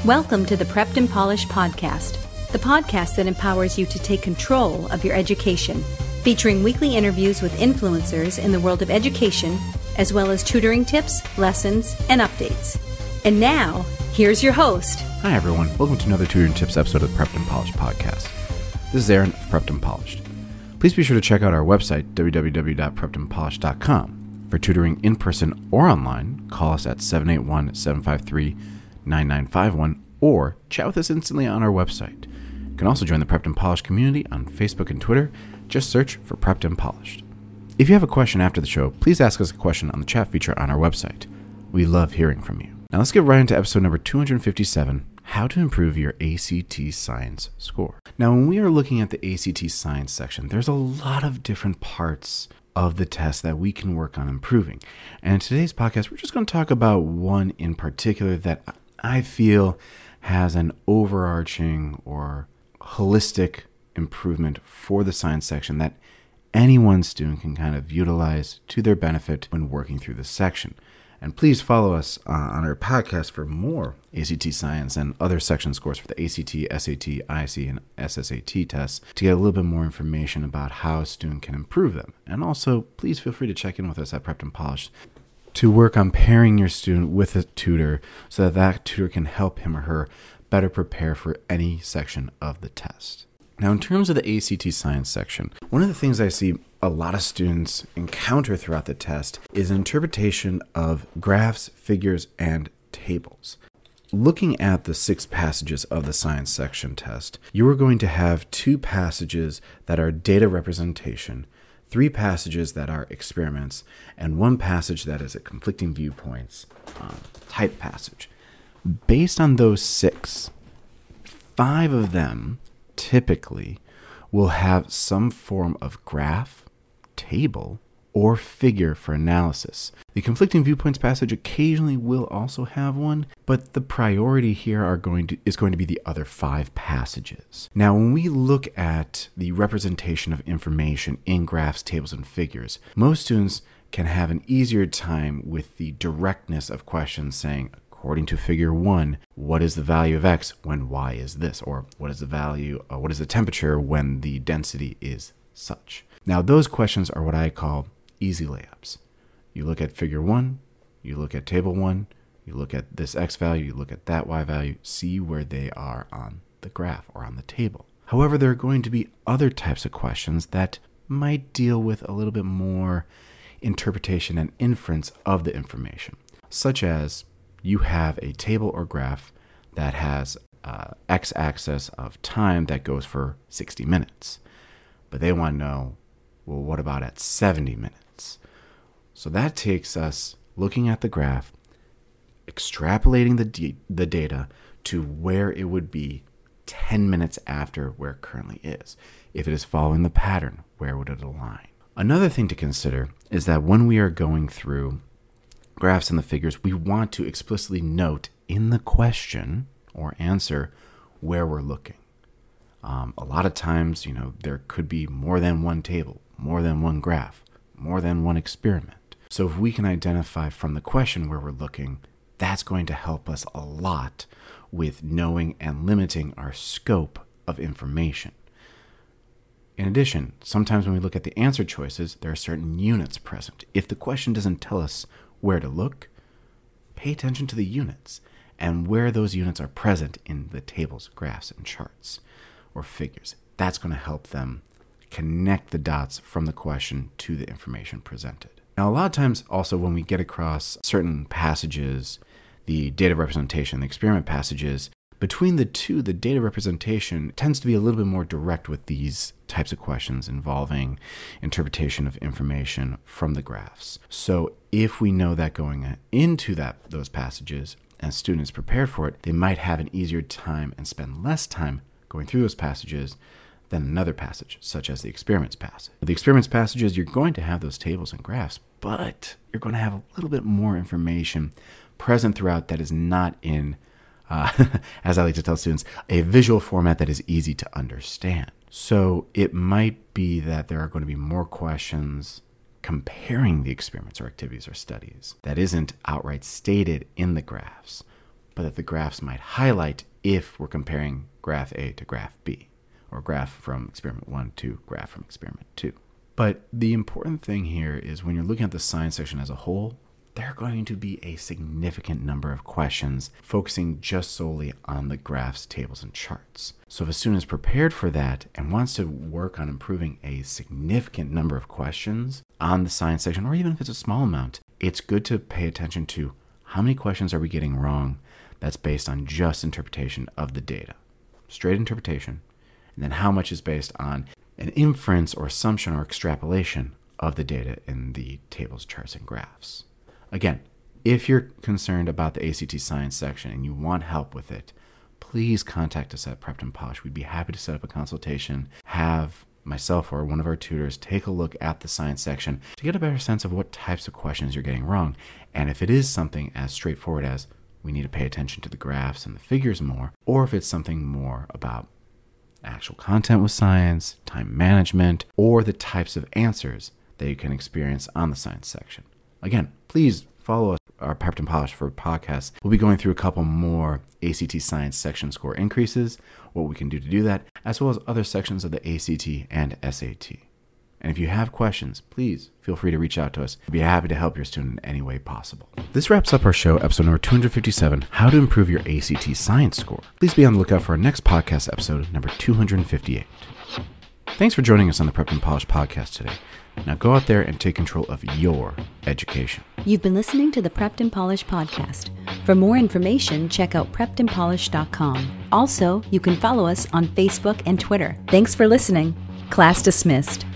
Welcome to the Prepped and Polished podcast, the podcast that empowers you to take control of your education, featuring weekly interviews with influencers in the world of education, as well as tutoring tips, lessons, and updates. And now, here's your host. Hi everyone, welcome to another Tutoring Tips episode of the Prepped and Polished podcast. This is Aaron of Prepped and Polished. Please be sure to check out our website, www.preppedandpolished.com. For tutoring in person or online, call us at 781-753-9951 or chat with us instantly on our website. You can also join the Prepped and Polished community on Facebook and Twitter. Just search for Prepped and Polished. If you have a question after the show, please ask us a question on the chat feature on our website. We love hearing from you. Now let's get right into episode number 257, How to Improve Your ACT Science Score. Now when we are looking at the ACT Science section, there's a lot of different parts of the test that we can work on improving. And in today's podcast, we're just going to talk about one in particular that I feel has an overarching or holistic improvement for the science section that any one student can kind of utilize to their benefit when working through this section. And please follow us on our podcast for more ACT Science and other section scores for the ACT, SAT, IC, and SSAT tests to get a little bit more information about how a student can improve them. And also, please feel free to check in with us at Prepped and Polished to work on pairing your student with a tutor so that that tutor can help him or her better prepare for any section of the test. Now, in terms of the ACT Science section, one of the things I see a lot of students encounter throughout the test is interpretation of graphs, figures, and tables. Looking at the 6 passages of the science section test, you are going to have 2 passages that are data representation, 3 passages that are experiments, and 1 passage that is a conflicting viewpoints type passage. Based on those 6, 5 of them typically will have some form of graph, table, or figure for analysis. The conflicting viewpoints passage occasionally will also have one, but the priority here is going to be the other 5 passages. Now, when we look at the representation of information in graphs, tables, and figures, most students can have an easier time with the directness of questions saying, according to figure 1, what is the value of X when Y is this? Or what is the temperature when the density is such? Now, those questions are what I call easy layups. You look at figure 1, you look at table 1, you look at this X value, you look at that Y value, see where they are on the graph or on the table. However, there are going to be other types of questions that might deal with a little bit more interpretation and inference of the information, such as you have a table or graph that has x-axis of time that goes for 60 minutes. But they want to know, well, what about at 70 minutes? So that takes us looking at the graph, extrapolating the data to where it would be 10 minutes after where it currently is. If it is following the pattern, where would it align? Another thing to consider is that when we are going through graphs and the figures, we want to explicitly note in the question or answer where we're looking. A lot of times, there could be more than one table, more than one graph, more than one experiment. So if we can identify from the question where we're looking, that's going to help us a lot with knowing and limiting our scope of information. In addition, sometimes when we look at the answer choices, there are certain units present. If the question doesn't tell us where to look, pay attention to the units and where those units are present in the tables, graphs, and charts or figures. That's going to help them connect the dots from the question to the information presented. Now, a lot of times also when we get across certain passages, the data representation, the experiment passages, between the two, the data representation tends to be a little bit more direct with these types of questions involving interpretation of information from the graphs. So if we know that going into those passages and a student is prepared for it, they might have an easier time and spend less time going through those passages than another passage, such as the experiments passage. The experiments passages, you're going to have those tables and graphs, but you're going to have a little bit more information present throughout that is not in, as I like to tell students, a visual format that is easy to understand. So it might be that there are going to be more questions comparing the experiments or activities or studies that isn't outright stated in the graphs, but that the graphs might highlight if we're comparing graph A to graph B, or graph from experiment 1 to graph from experiment 2. But the important thing here is when you're looking at the science section as a whole, there are going to be a significant number of questions focusing just solely on the graphs, tables, and charts. So if a student is prepared for that and wants to work on improving a significant number of questions on the science section, or even if it's a small amount, it's good to pay attention to how many questions are we getting wrong that's based on just interpretation of the data, straight interpretation, and then how much is based on an inference or assumption or extrapolation of the data in the tables, charts, and graphs. Again, if you're concerned about the ACT Science section and you want help with it, please contact us at Prepped and Polished. We'd be happy to set up a consultation, have myself or one of our tutors take a look at the science section to get a better sense of what types of questions you're getting wrong. And if it is something as straightforward as we need to pay attention to the graphs and the figures more, or if it's something more about actual content with science, time management, or the types of answers that you can experience on the science section. Again, please follow us, our Prepped and Polished for podcasts. We'll be going through a couple more ACT Science section score increases, what we can do to do that, as well as other sections of the ACT and SAT. And if you have questions, please feel free to reach out to us. We'd be happy to help your student in any way possible. This wraps up our show, episode number 257, How to Improve Your ACT Science Score. Please be on the lookout for our next podcast episode, number 258. Thanks for joining us on the Prepped and Polished podcast today. Now go out there and take control of your education. You've been listening to the Prepped and Polished podcast. For more information, check out preppedandpolished.com. Also, you can follow us on Facebook and Twitter. Thanks for listening. Class dismissed.